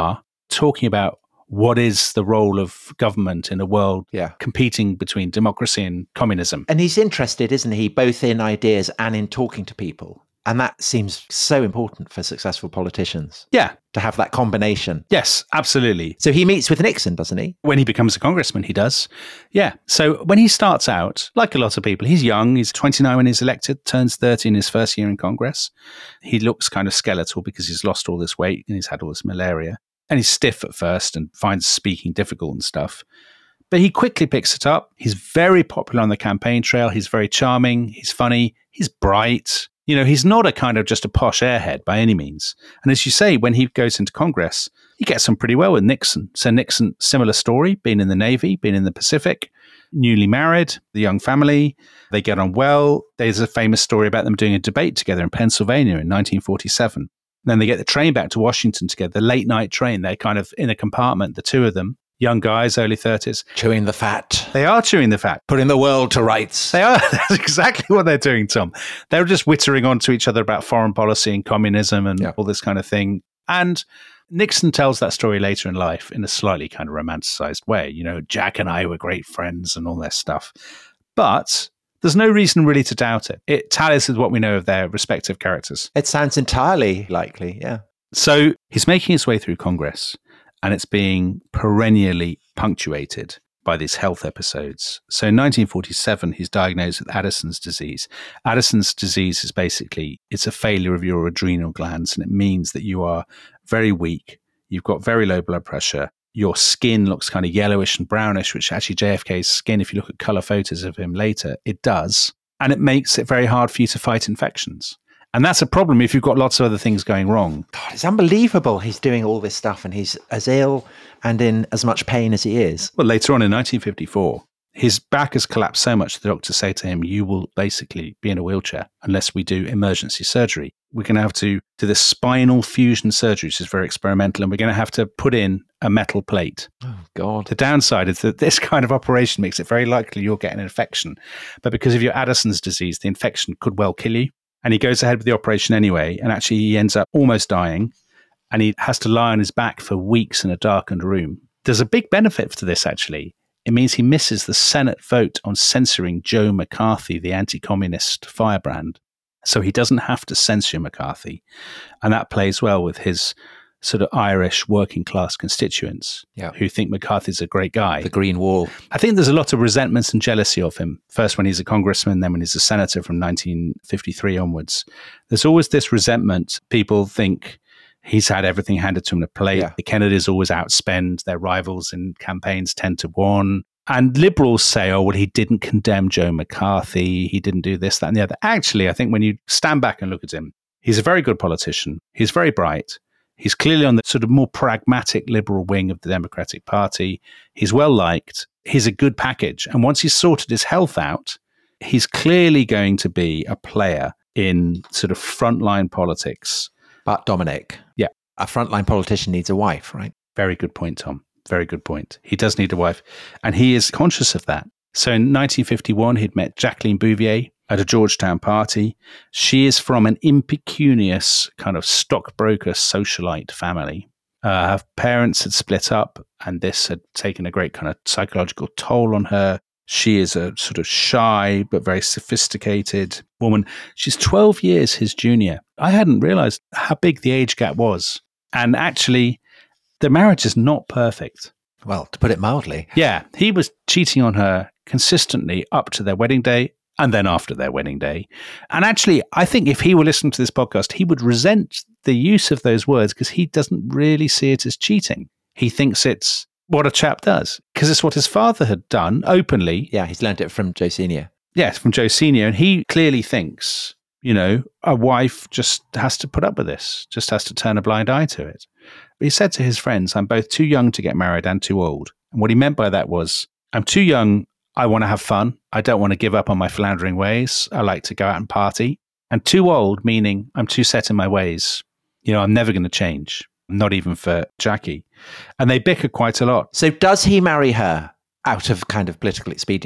talking about what is the role of government in a world Yeah. competing between democracy and communism. And he's interested, isn't he, both in ideas and in talking to people. And that seems so important for successful politicians, Yeah. to have that combination. Yes, absolutely. So he meets with Nixon, doesn't he? When he becomes a congressman, he does. Yeah. So when he starts out, like a lot of people, he's young. He's twenty-nine when he's elected, turns thirty in his first year in Congress. He looks kind of skeletal because he's lost all this weight and he's had all this malaria. And he's stiff at first and finds speaking difficult and stuff. But he quickly picks it up. He's very popular on the campaign trail. He's very charming. He's funny. He's bright. You know, he's not a kind of just a posh airhead by any means. And as you say, when he goes into Congress, he gets on pretty well with Nixon. So Nixon, similar story, been in the Navy, been in the Pacific, newly married, the young family. They get on well. There's a famous story about them doing a debate together in Pennsylvania in nineteen forty-seven. Then they get the train back to Washington together, the late night train. They're kind of in a compartment, the two of them, young guys, early thirties. Chewing the fat. They are chewing the fat. Putting the world to rights. They are. That's exactly what they're doing, Tom. They're just whittering on to each other about foreign policy and communism and Yeah. all this kind of thing. And Nixon tells that story later in life in a slightly kind of romanticized way. You know, Jack and I were great friends and all that stuff. But there's no reason really to doubt it. It tallies with what we know of their respective characters. It sounds entirely likely, yeah. So he's making his way through Congress, and it's being perennially punctuated by these health episodes. So in nineteen forty-seven, he's diagnosed with Addison's disease. Addison's disease is basically, it's a failure of your adrenal glands, and it means that you are very weak. You've got very low blood pressure. Your skin looks kind of yellowish and brownish, which actually J F K's skin, if you look at color photos of him later, it does. And it makes it very hard for you to fight infections. And that's a problem if you've got lots of other things going wrong. God, it's unbelievable he's doing all this stuff and he's as ill and in as much pain as he is. Well, later on in nineteen fifty-four, his back has collapsed so much the doctors say to him, you will basically be in a wheelchair unless we do emergency surgery. We're going to have to do the spinal fusion surgery, which is very experimental, and we're going to have to put in a metal plate. Oh, God. The downside is that this kind of operation makes it very likely you'll get an infection. But because of your Addison's disease, the infection could well kill you. And he goes ahead with the operation anyway, and actually he ends up almost dying, and he has to lie on his back for weeks in a darkened room. There's a big benefit to this, actually. It means he misses the Senate vote on censoring Joe McCarthy, the anti-communist firebrand. So he doesn't have to censure McCarthy. And that plays well with his sort of Irish working class constituents Yeah. who think McCarthy's a great guy. The Green Wall. I think there's a lot of resentment and jealousy of him. First when he's a congressman, then when he's a senator from nineteen fifty-three onwards. There's always this resentment. People think he's had everything handed to him on a plate. Yeah. The Kennedys always outspend their rivals in campaigns ten to one. And liberals say, oh, well, he didn't condemn Joe McCarthy. He didn't do this, that, and the other. Actually, I think when you stand back and look at him, he's a very good politician. He's very bright. He's clearly on the sort of more pragmatic liberal wing of the Democratic Party. He's well liked. He's a good package. And once he's sorted his health out, he's clearly going to be a player in sort of frontline politics. But Dominic. Yeah. A frontline politician needs a wife, right? Very good point, Tom. Very good point. He does need a wife. And he is conscious of that. So in nineteen fifty-one, he'd met Jacqueline Bouvier at a Georgetown party. She is from an impecunious kind of stockbroker socialite family. Uh, her parents had split up, and this had taken a great kind of psychological toll on her. She is a sort of shy but very sophisticated woman. She's twelve years his junior. I hadn't realized how big the age gap was. And actually, the marriage is not perfect. Well, to put it mildly. Yeah, he was cheating on her consistently up to their wedding day and then after their wedding day. And actually, I think if he were listening to this podcast, he would resent the use of those words because he doesn't really see it as cheating. He thinks it's what a chap does because it's what his father had done openly. Yeah, he's learned it from Joe Senior Yes, from Joe Senior And he clearly thinks, you know, a wife just has to put up with this, just has to turn a blind eye to it. But he said to his friends, I'm both too young to get married and too old. And what he meant by that was, I'm too young, I want to have fun. I don't want to give up on my floundering ways. I like to go out and party. And too old, meaning I'm too set in my ways. You know, I'm never going to change, not even for Jackie. And they bicker quite a lot. So does he marry her out of kind of political expediency?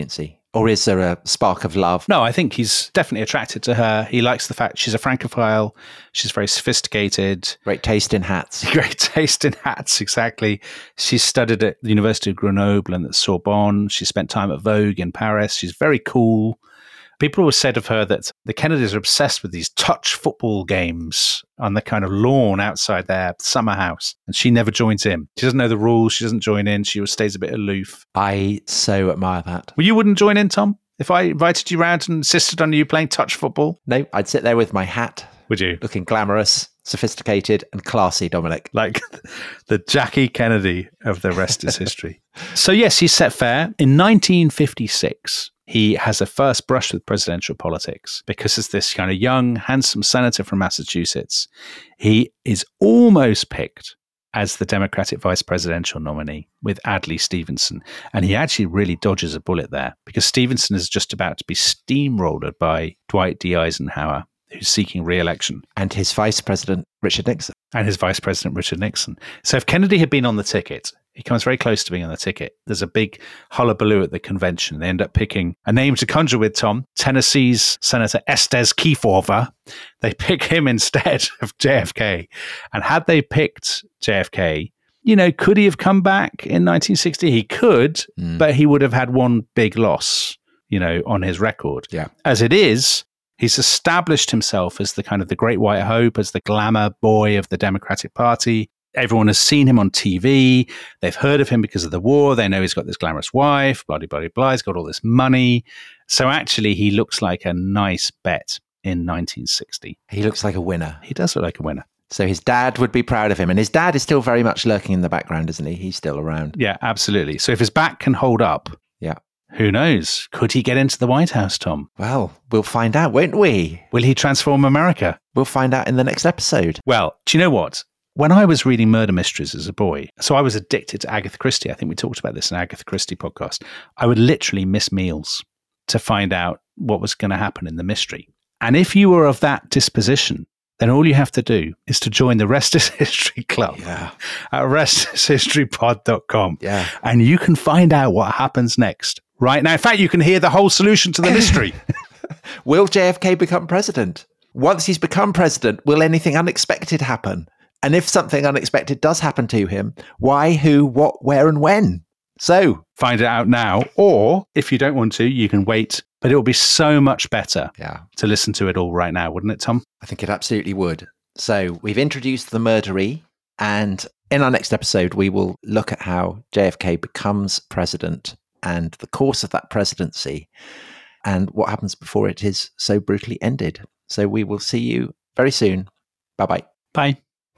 Or is there a spark of love? No, I think he's definitely attracted to her. He likes the fact she's a Francophile. She's very sophisticated. Great taste in hats. Great taste in hats, exactly. She's studied at the University of Grenoble and at Sorbonne. She spent time at Vogue in Paris. She's very cool. People always said of her that the Kennedys are obsessed with these touch football games on the kind of lawn outside their summer house. And she never joins in. She doesn't know the rules. She doesn't join in. She always stays a bit aloof. I so admire that. Well, you wouldn't join in, Tom? If I invited you round and insisted on you playing touch football? No, I'd sit there with my hat. Would you? Looking glamorous, sophisticated and classy, Dominic. Like the Jackie Kennedy of the rest is history. So yes, he's set fair. In nineteen fifty-six, he has a first brush with presidential politics because as this kind of young, handsome senator from Massachusetts, he is almost picked as the Democratic vice presidential nominee with Adlai Stevenson. And he actually really dodges a bullet there because Stevenson is just about to be steamrolled by Dwight D. Eisenhower, who's seeking re-election. And his vice president, Richard Nixon. And his vice president, Richard Nixon. So if Kennedy had been on the ticket, he comes very close to being on the ticket. There's a big hullabaloo at the convention. They end up picking a name to conjure with, Tom, Tennessee's Senator Estes Kefauver. They pick him instead of J F K. And had they picked J F K, you know, could he have come back in nineteen sixty? He could, mm. but he would have had one big loss, you know, on his record. Yeah. As it is, he's established himself as the kind of the great white hope, as the glamour boy of the Democratic Party. Everyone has seen him on T V. They've heard of him because of the war. They know he's got this glamorous wife, blah, blah, blah, blah. He's got all this money. So actually, he looks like a nice bet in nineteen sixty. He looks like a winner. He does look like a winner. So his dad would be proud of him. And his dad is still very much lurking in the background, isn't he? He's still around. Yeah, absolutely. So if his back can hold up, yeah, who knows? Could he get into the White House, Tom? Well, we'll find out, won't we? Will he transform America? We'll find out in the next episode. Well, do you know what? When I was reading murder mysteries as a boy, so I was addicted to Agatha Christie. I think we talked about this in Agatha Christie podcast. I would literally miss meals to find out what was going to happen in the mystery. And if you were of that disposition, then all you have to do is to join the Rest is History Club yeah. at rest is history pod dot com. Yeah. And you can find out what happens next right now. In fact, you can hear the whole solution to the mystery. Will J F K become president? Once he's become president, will anything unexpected happen? And if something unexpected does happen to him, why, who, what, where, and when? So find it out now. Or if you don't want to, you can wait. But it will be so much better yeah. to listen to it all right now, wouldn't it, Tom? I think it absolutely would. So we've introduced the murdery. And in our next episode, we will look at how J F K becomes president and the course of that presidency and what happens before it is so brutally ended. So we will see you very soon. Bye-bye. Bye.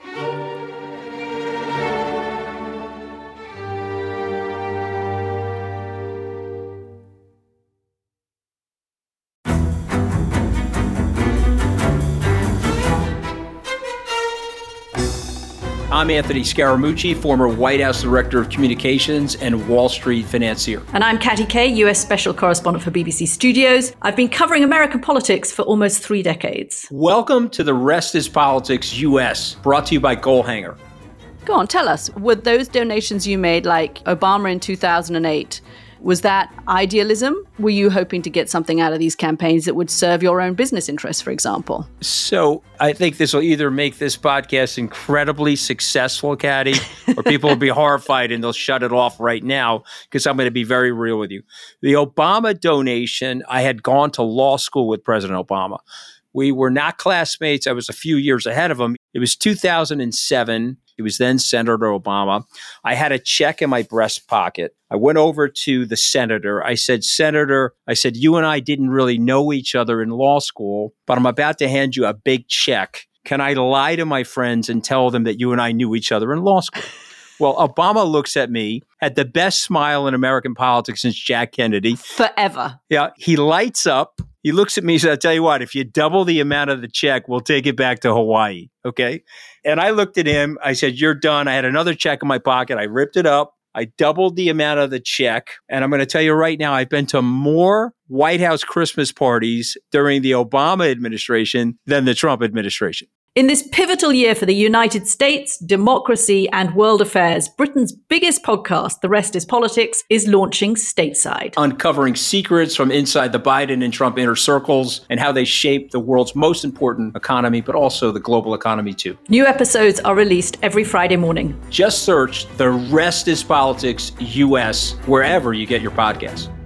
I'm Anthony Scaramucci, former White House Director of Communications and Wall Street financier. And I'm Katty Kay, U S Special Correspondent for B B C Studios. I've been covering American politics for almost three decades. Welcome to the Rest is Politics U S, brought to you by Goalhanger. Go on, tell us, were those donations you made, like Obama in two thousand eight, was that idealism? Were you hoping to get something out of these campaigns that would serve your own business interests, for example? So I think this will either make this podcast incredibly successful, Katty, or people will be horrified and they'll shut it off right now because I'm going to be very real with you. The Obama donation, I had gone to law school with President Obama. We were not classmates. I was a few years ahead of him. It was two thousand seven. He was then Senator Obama. I had a check in my breast pocket. I went over to the senator. I said, Senator, I said, you and I didn't really know each other in law school, but I'm about to hand you a big check. Can I lie to my friends and tell them that you and I knew each other in law school? Well, Obama looks at me, had the best smile in American politics since Jack Kennedy. Forever. Yeah. He lights up. He looks at me and says, I'll tell you what, if you double the amount of the check, we'll take it back to Hawaii. Okay. And I looked at him. I said, you're done. I had another check in my pocket. I ripped it up. I doubled the amount of the check. And I'm going to tell you right now, I've been to more White House Christmas parties during the Obama administration than the Trump administration. In this pivotal year for the United States, democracy, and world affairs, Britain's biggest podcast, The Rest is Politics, is launching stateside. Uncovering secrets from inside the Biden and Trump inner circles and how they shape the world's most important economy, but also the global economy too. New episodes are released every Friday morning. Just search The Rest is Politics U S wherever you get your podcasts.